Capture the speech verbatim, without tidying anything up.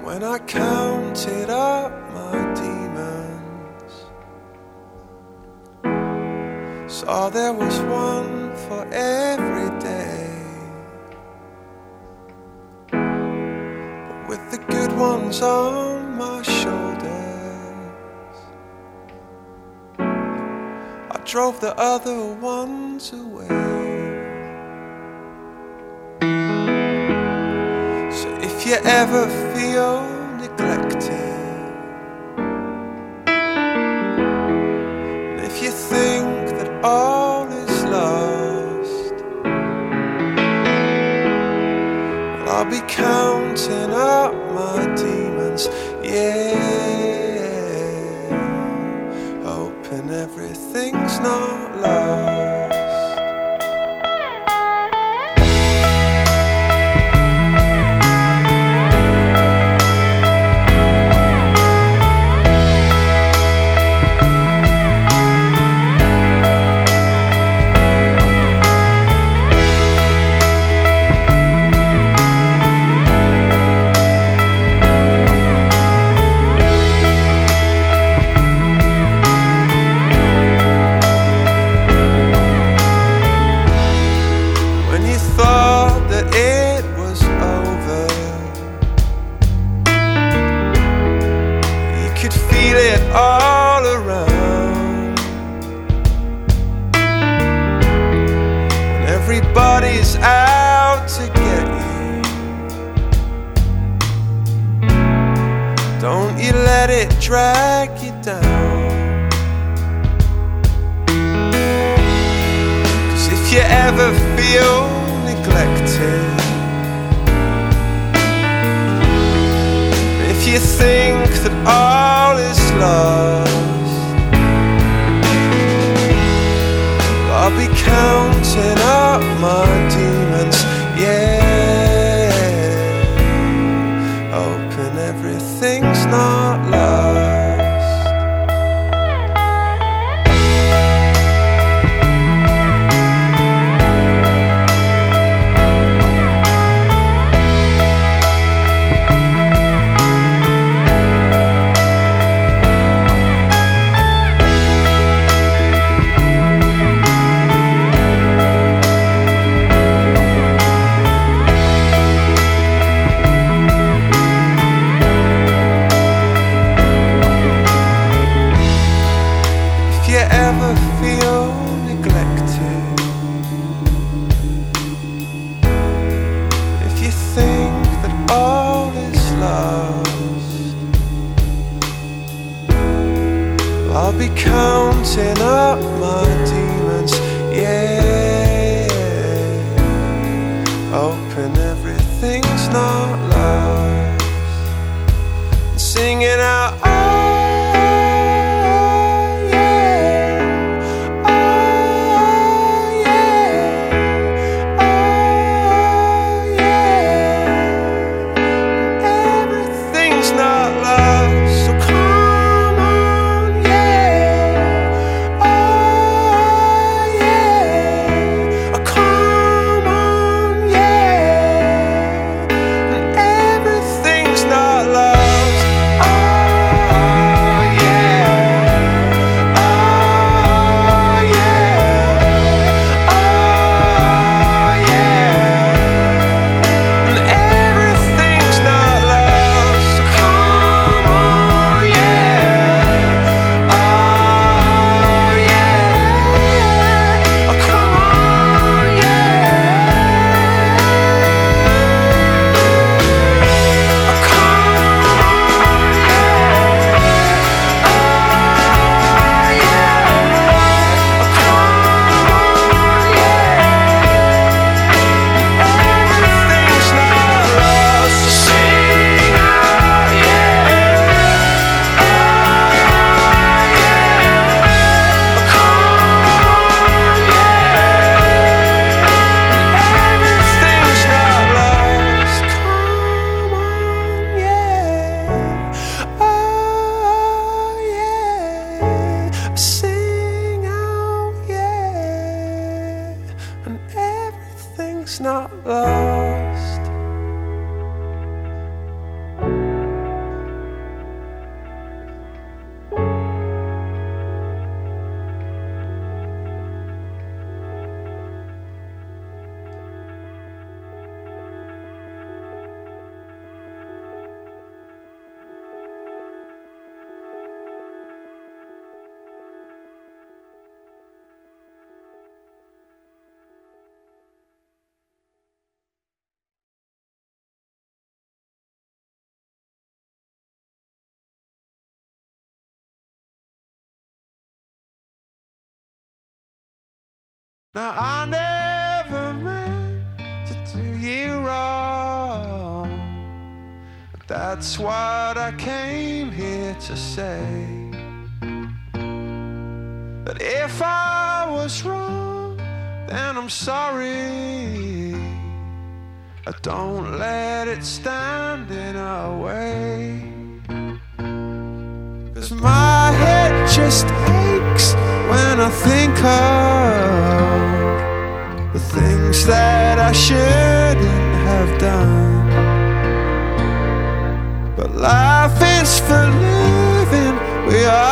When I counted up my demons, saw there was one for every day, but with the good ones on my shoulders, I drove the other ones away. So if you ever feel neglected, and if you think that all is lost, well, I'll be counting up my demons, yeah, hoping everything's not lost. It was over, you could feel it all around. When everybody's out to get you, don't you let it drag you down. 'Cause if you ever feel neglected, if you think that all is lost, I'll be counting up my demons, yeah, hoping everything's not lost. If you ever feel neglected, if you think that all is lost, I'll be counting up my demons, yeah, hoping everything's not lost, and singing out, oh, not love, so come on, yeah, oh yeah, oh come on, yeah, and everything's not lost, oh Now I never meant to do you wrong, but that's what I came here to say. That if I was wrong, then I'm sorry. I don't let it stand in our way. 'Cause my head just aches when I think of the things that I shouldn't have done. But life is for living, we are